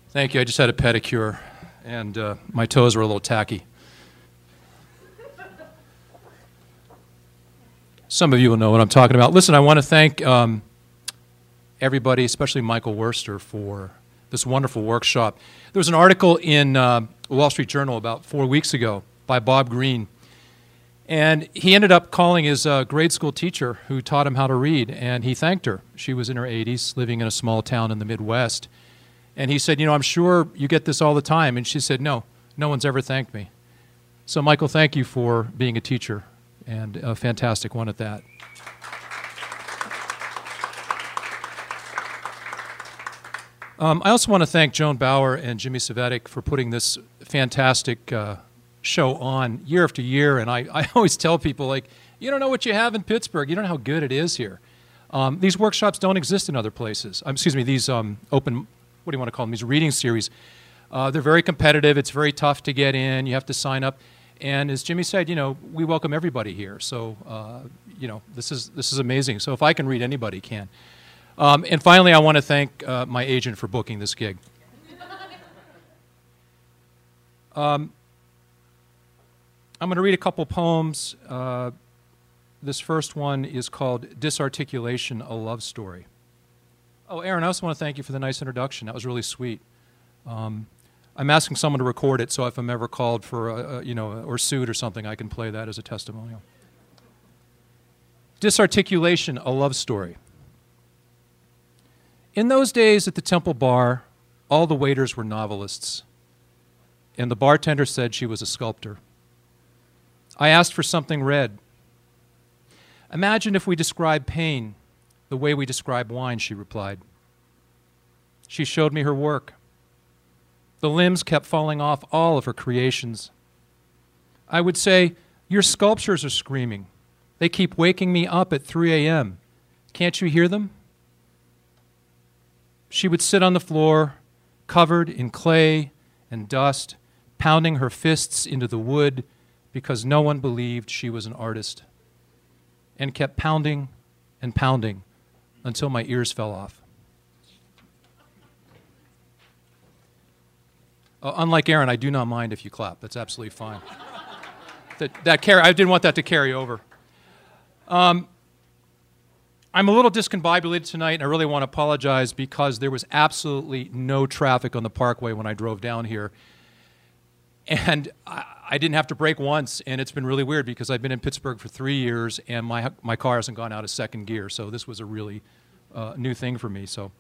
Thank you. I just had a pedicure, and my toes were a little tacky. Some of you will know what I'm talking about. Listen, I want to thank everybody, especially Michael Worster, for this wonderful workshop. There was an article in Wall Street Journal about 4 weeks ago by Bob Greene, and he ended up calling his grade school teacher who taught him how to read, and he thanked her. She was in her 80s, living in a small town in the Midwest. And he said, I'm sure you get this all the time. And she said, no one's ever thanked me. So, Michael, thank you for being a teacher, and a fantastic one at that. I also want to thank Joan Bauer and Jimmy Savetic for putting this fantastic show on year after year. And I always tell people, you don't know what you have in Pittsburgh. You don't know how good it is here. These workshops don't exist in other places. These open, what do you want to call them, these reading series. They're very competitive. It's very tough to get in. You have to sign up. And as Jimmy said, we welcome everybody here. So, this is amazing. So if I can read, anybody can. And finally, I want to thank my agent for booking this gig. I'm going to read a couple poems. This first one is called Disarticulation, a Love Story. Oh, Aaron, I also want to thank you for the nice introduction. That was really sweet. I'm asking someone to record it, so if I'm ever called for, or sued or something, I can play that as a testimonial. Disarticulation, a Love Story. In those days at the Temple Bar, all the waiters were novelists, and the bartender said she was a sculptor. I asked for something red. Imagine if we describe pain the way we describe wine, she replied. She showed me her work. The limbs kept falling off all of her creations. I would say, your sculptures are screaming. They keep waking me up at 3 a.m. Can't you hear them? She would sit on the floor, covered in clay and dust, pounding her fists into the wood because no one believed she was an artist, and kept pounding and pounding until my ears fell off. Unlike Aaron, I do not mind if you clap. That's absolutely fine. I didn't want that to carry over. I'm a little discombobulated tonight, and I really want to apologize because there was absolutely no traffic on the Parkway when I drove down here. And I didn't have to brake once, and it's been really weird because I've been in Pittsburgh for 3 years, and my car hasn't gone out of second gear, so this was a really new thing for me. So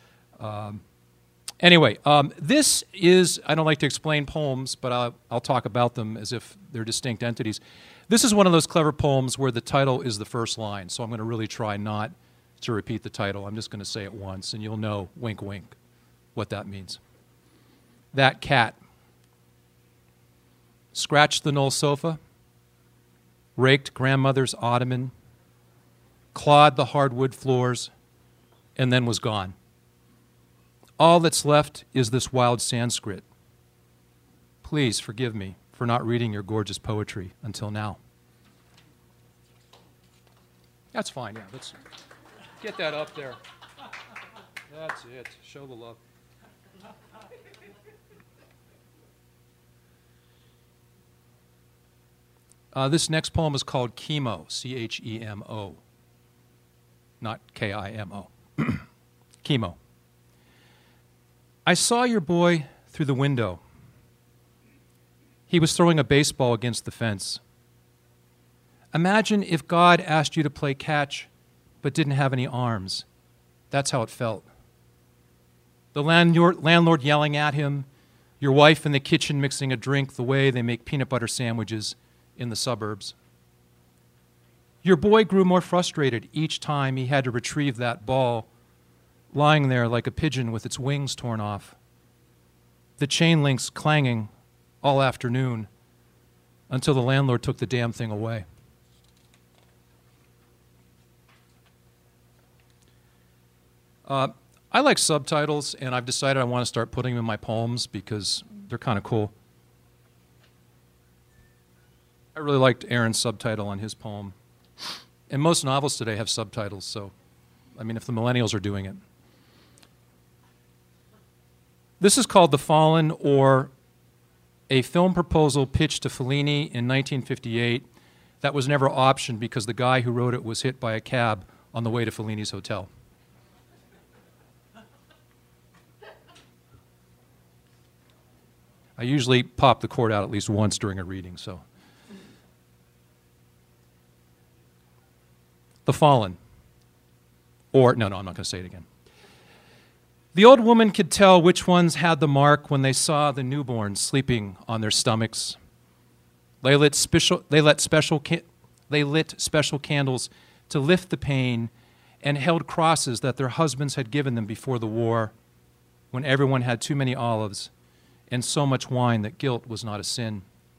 anyway, this is, I don't like to explain poems, but I'll talk about them as if they're distinct entities. This is one of those clever poems where the title is the first line, so I'm going to really try not to repeat the title. I'm just going to say it once, and you'll know, wink, wink, what that means. That cat scratched the Knoll sofa, raked grandmother's ottoman, clawed the hardwood floors, and then was gone. All that's left is this wild Sanskrit. Please forgive me for not reading your gorgeous poetry until now. That's fine, yeah. Let's get that up there. That's it. Show the love. This next poem is called Chemo, C-H-E-M-O, not K-I-M-O. Chemo. I saw your boy through the window. He was throwing a baseball against the fence. Imagine if God asked you to play catch but didn't have any arms. That's how it felt. The landlord yelling at him, your wife in the kitchen mixing a drink the way they make peanut butter sandwiches in the suburbs. Your boy grew more frustrated each time he had to retrieve that ball, lying there like a pigeon with its wings torn off. The chain links clanging all afternoon until the landlord took the damn thing away. I like subtitles, and I've decided I want to start putting them in my poems because they're kind of cool. I really liked Aaron's subtitle on his poem. And most novels today have subtitles, so, I mean, if the millennials are doing it. This is called The Fallen, or a film proposal pitched to Fellini in 1958 that was never optioned because the guy who wrote it was hit by a cab on the way to Fellini's hotel. I usually pop the cord out at least once during a reading, so. The Fallen. Or, no, I'm not going to say it again. The old woman could tell which ones had the mark when they saw the newborns sleeping on their stomachs. They lit special candles to lift the pain and held crosses that their husbands had given them before the war, when everyone had too many olives and so much wine that guilt was not a sin.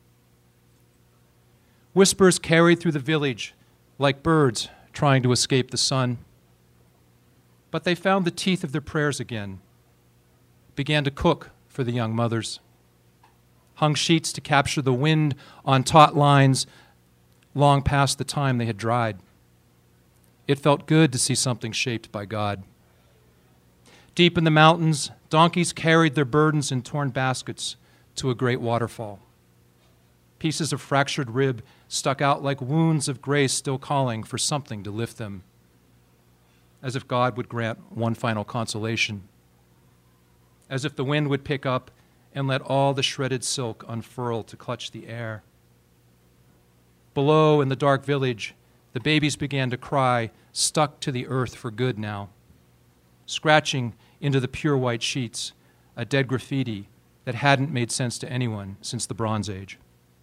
Whispers carried through the village like birds trying to escape the sun. But they found the teeth of their prayers again, began to cook for the young mothers, hung sheets to capture the wind on taut lines long past the time they had dried. It felt good to see something shaped by God. Deep in the mountains, donkeys carried their burdens in torn baskets to a great waterfall. Pieces of fractured rib stuck out like wounds of grace still calling for something to lift them, as if God would grant one final consolation, as if the wind would pick up and let all the shredded silk unfurl to clutch the air. Below in the dark village, the babies began to cry, stuck to the earth for good now, scratching into the pure white sheets, a dead graffiti that hadn't made sense to anyone since the Bronze Age.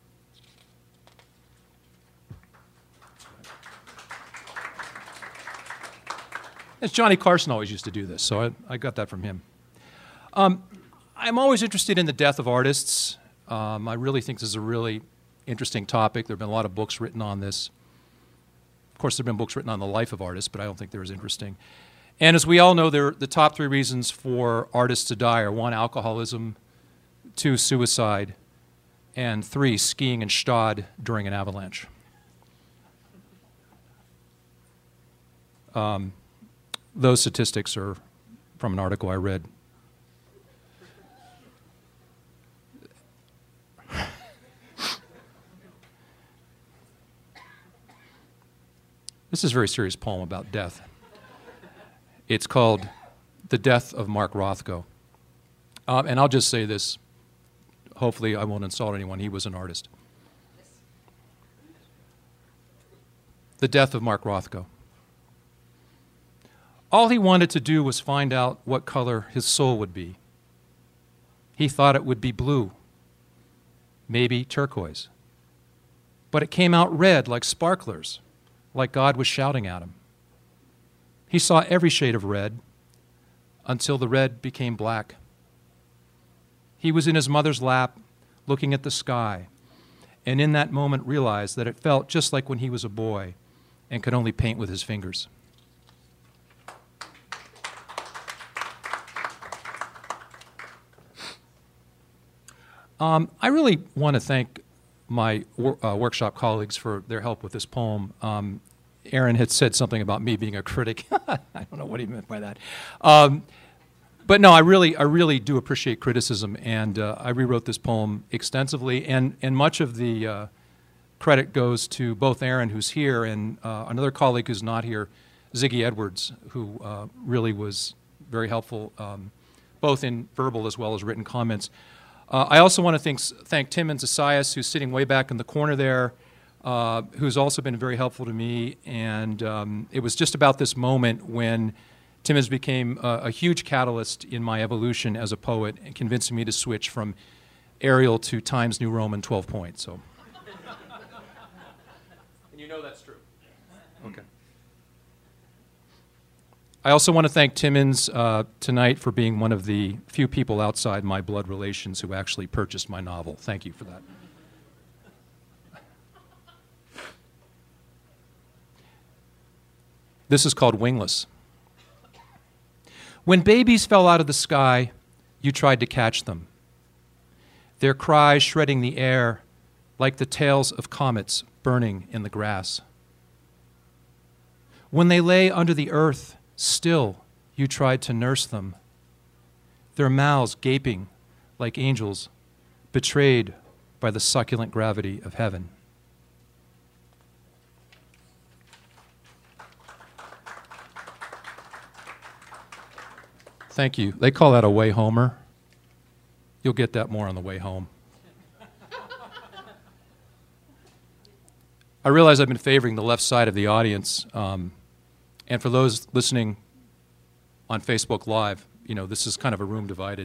As Johnny Carson always used to do this, so I got that from him. I'm always interested in the death of artists. I really think this is a really interesting topic. There have been a lot of books written on this. Of course, there have been books written on the life of artists, but I don't think they're as interesting. And as we all know, the top three reasons for artists to die are 1, alcoholism, 2, suicide, and 3, skiing in Stade during an avalanche. Those statistics are from an article I read. This is a very serious poem about death. It's called The Death of Mark Rothko. And I'll just say this. Hopefully I won't insult anyone. He was an artist. The death of Mark Rothko. All he wanted to do was find out what color his soul would be. He thought it would be blue, maybe turquoise. But it came out red like sparklers, like God was shouting at him. He saw every shade of red until the red became black. He was in his mother's lap, looking at the sky, and in that moment realized that it felt just like when he was a boy and could only paint with his fingers. I really want to thank my workshop colleagues for their help with this poem. Aaron had said something about me being a critic. I don't know what he meant by that. But no, I really do appreciate criticism, and I rewrote this poem extensively, and much of the credit goes to both Aaron, who's here, and another colleague who's not here, Ziggy Edwards, who really was very helpful, both in verbal as well as written comments. I also want to thank Tim and Zasias, who's sitting way back in the corner there, who's also been very helpful to me. And it was just about this moment when Tim has become a huge catalyst in my evolution as a poet and convincing me to switch from Arial to Times New Roman 12 points. So. And you know that's true. Okay. I also want to thank Timmins tonight for being one of the few people outside my blood relations who actually purchased my novel. Thank you for that. This is called Wingless. When babies fell out of the sky, you tried to catch them, their cries shredding the air like the tails of comets burning in the grass. When they lay under the earth, still, you tried to nurse them. their mouths gaping like angels, betrayed by the succulent gravity of heaven. Thank you. They call that a way homer. You'll get that more on the way home. I realize I've been favoring the left side of the audience, and for those listening on Facebook Live, you know, this is kind of a room divided.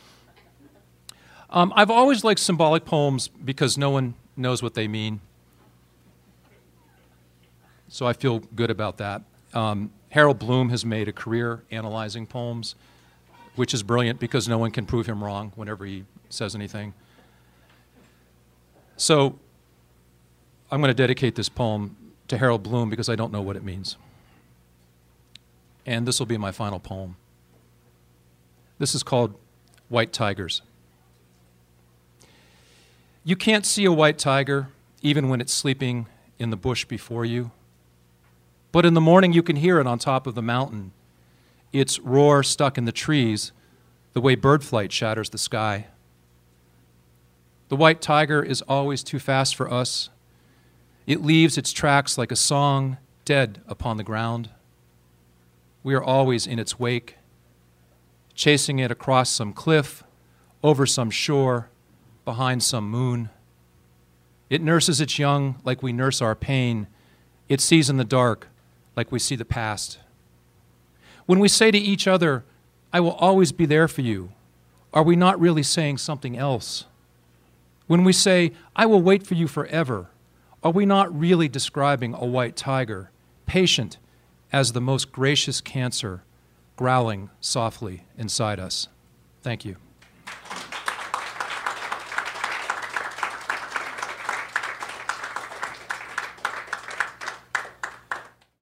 I've always liked symbolic poems because no one knows what they mean, so I feel good about that. Harold Bloom has made a career analyzing poems, which is brilliant because no one can prove him wrong whenever he says anything. So I'm going to dedicate this poem to Harold Bloom because I don't know what it means. And this will be my final poem. This is called White Tigers. You can't see a white tiger even when it's sleeping in the bush before you. But in the morning you can hear it on top of the mountain, its roar stuck in the trees, the way bird flight shatters the sky. The white tiger is always too fast for us. It leaves its tracks like a song dead upon the ground. We are always in its wake, chasing it across some cliff, over some shore, behind some moon. It nurses its young like we nurse our pain. It sees in the dark like we see the past. When we say to each other, I will always be there for you, are we not really saying something else? When we say, I will wait for you forever, are we not really describing a white tiger, patient as the most gracious cancer, growling softly inside us? Thank you.